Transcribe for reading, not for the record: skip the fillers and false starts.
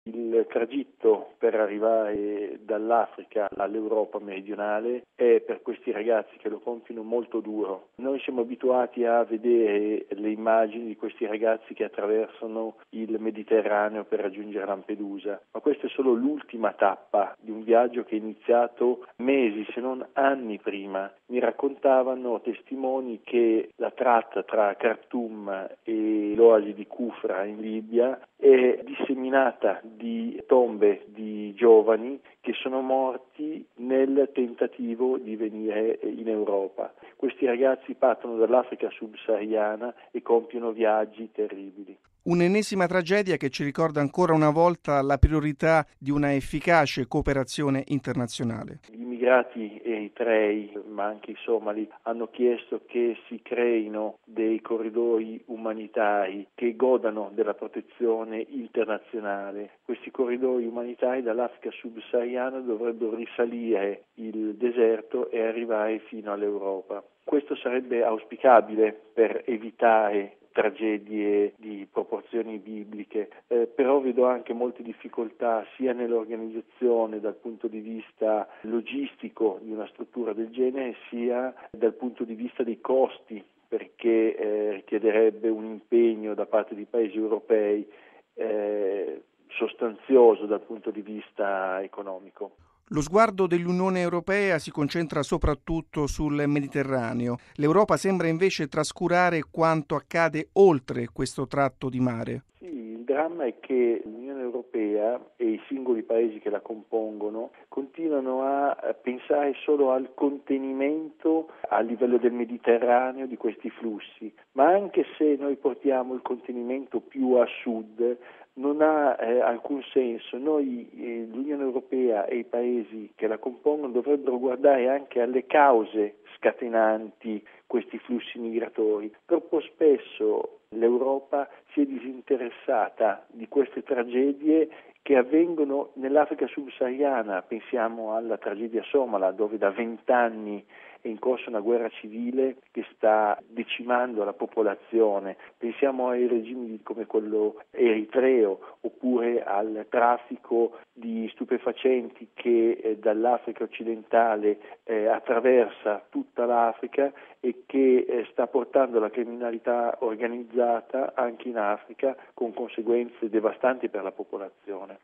Il tragitto per arrivare dall'Africa all'Europa meridionale è per questi ragazzi che lo compiono molto duro. Noi siamo abituati a vedere le immagini di questi ragazzi che attraversano il Mediterraneo per raggiungere Lampedusa, ma questa è solo l'ultima tappa di un viaggio che è iniziato mesi, se non anni prima. Mi raccontavano testimoni che la tratta tra Khartoum e l'oasi di Kufra in Libia è disseminata di tombe di giovani che sono morti nel tentativo di venire in Europa. Questi ragazzi partono dall'Africa subsahariana e compiono viaggi terribili. Un'ennesima tragedia che ci ricorda ancora una volta la priorità di una efficace cooperazione internazionale. Gli immigrati eritrei, ma anche i somali, hanno chiesto che si creino dei corridoi umanitari che godano della protezione internazionale. Questi corridoi umanitari dall'Africa subsahariana dovrebbero risalire il deserto e arrivare fino all'Europa. Questo sarebbe auspicabile per evitare tragedie di proporzioni bibliche, però vedo anche molte difficoltà sia nell'organizzazione dal punto di vista logistico di una struttura del genere, sia dal punto di vista dei costi, perché richiederebbe un impegno da parte dei paesi europei sostanzioso dal punto di vista economico. Lo sguardo dell'Unione Europea si concentra soprattutto sul Mediterraneo. L'Europa sembra invece trascurare quanto accade oltre questo tratto di mare. Sì, il dramma è che l'Unione Europea e i singoli paesi che la compongono continuano a pensare solo al contenimento a livello del Mediterraneo di questi flussi, ma anche se noi portiamo il contenimento più a sud, non ha alcun senso. L'Unione Europea e i paesi che la compongono dovrebbero guardare anche alle cause scatenanti questi flussi migratori. Troppo spesso l'Europa si è disinteressata di queste tragedie che avvengono nell'Africa subsahariana. Pensiamo alla tragedia somala, dove da 20 anni è in corso una guerra civile che sta decimando la popolazione. Pensiamo ai regimi come quello eritreo oppure al traffico di stupefacenti che dall'Africa occidentale attraversa tutta l'Africa e che sta portando la criminalità organizzata anche in Africa con conseguenze devastanti per la popolazione.